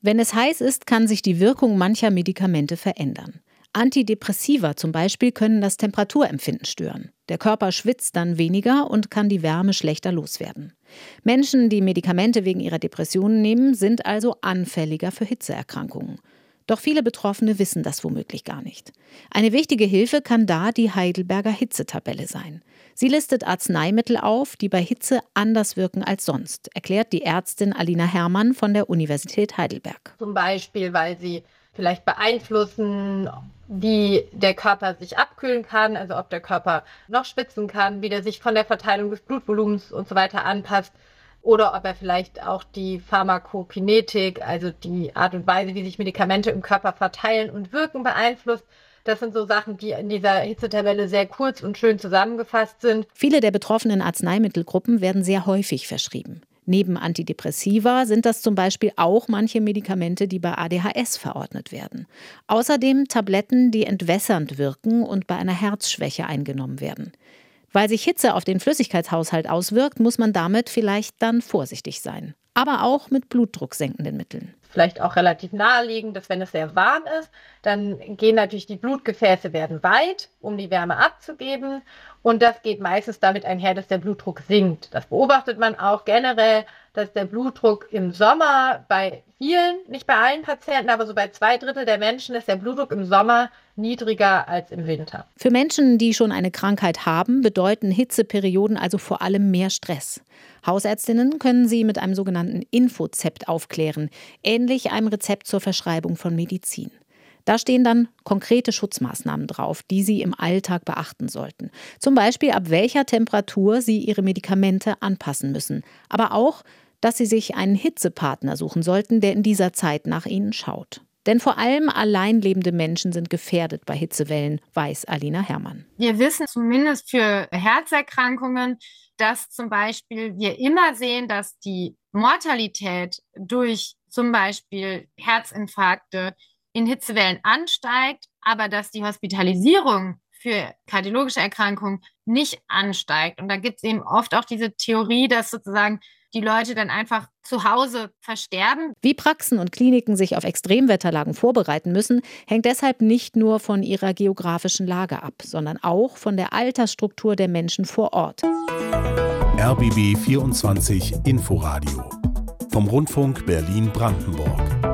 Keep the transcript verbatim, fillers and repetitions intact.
Wenn es heiß ist, kann sich die Wirkung mancher Medikamente verändern. Antidepressiva zum Beispiel können das Temperaturempfinden stören. Der Körper schwitzt dann weniger und kann die Wärme schlechter loswerden. Menschen, die Medikamente wegen ihrer Depressionen nehmen, sind also anfälliger für Hitzeerkrankungen. Doch viele Betroffene wissen das womöglich gar nicht. Eine wichtige Hilfe kann da die Heidelberger Hitzetabelle sein. Sie listet Arzneimittel auf, die bei Hitze anders wirken als sonst, erklärt die Ärztin Alina Herrmann von der Universität Heidelberg. Zum Beispiel, weil sie vielleicht beeinflussen, wie der Körper sich abkühlen kann, also ob der Körper noch schwitzen kann, wie der sich von der Verteilung des Blutvolumens und so weiter anpasst. Oder ob er vielleicht auch die Pharmakokinetik, also die Art und Weise, wie sich Medikamente im Körper verteilen und wirken, beeinflusst. Das sind so Sachen, die in dieser Hitzetabelle sehr kurz und schön zusammengefasst sind. Viele der betroffenen Arzneimittelgruppen werden sehr häufig verschrieben. Neben Antidepressiva sind das zum Beispiel auch manche Medikamente, die bei A D H S verordnet werden. Außerdem Tabletten, die entwässernd wirken und bei einer Herzschwäche eingenommen werden. Weil sich Hitze auf den Flüssigkeitshaushalt auswirkt, muss man damit vielleicht dann vorsichtig sein. Aber auch mit blutdrucksenkenden Mitteln. Vielleicht auch relativ naheliegend, dass wenn es sehr warm ist, dann gehen natürlich die Blutgefäße werden weit, um die Wärme abzugeben. Und das geht meistens damit einher, dass der Blutdruck sinkt. Das beobachtet man auch generell, dass der Blutdruck im Sommer bei vielen, nicht bei allen Patienten, aber so bei zwei Drittel der Menschen ist der Blutdruck im Sommer niedriger als im Winter. Für Menschen, die schon eine Krankheit haben, bedeuten Hitzeperioden also vor allem mehr Stress. Hausärztinnen können sie mit einem sogenannten Infozept aufklären, ähnlich einem Rezept zur Verschreibung von Medizin. Da stehen dann konkrete Schutzmaßnahmen drauf, die Sie im Alltag beachten sollten. Zum Beispiel, ab welcher Temperatur Sie Ihre Medikamente anpassen müssen. Aber auch, dass Sie sich einen Hitzepartner suchen sollten, der in dieser Zeit nach Ihnen schaut. Denn vor allem allein lebende Menschen sind gefährdet bei Hitzewellen, weiß Alina Herrmann. Wir wissen zumindest für Herzerkrankungen, dass zum Beispiel wir immer sehen, dass die Mortalität durch zum Beispiel Herzinfarkte in Hitzewellen ansteigt, aber dass die Hospitalisierung für kardiologische Erkrankungen nicht ansteigt. Und da gibt es eben oft auch diese Theorie, dass sozusagen die Leute dann einfach zu Hause versterben. Wie Praxen und Kliniken sich auf Extremwetterlagen vorbereiten müssen, hängt deshalb nicht nur von ihrer geografischen Lage ab, sondern auch von der Altersstruktur der Menschen vor Ort. R B B vierundzwanzig Inforadio vom Rundfunk Berlin-Brandenburg.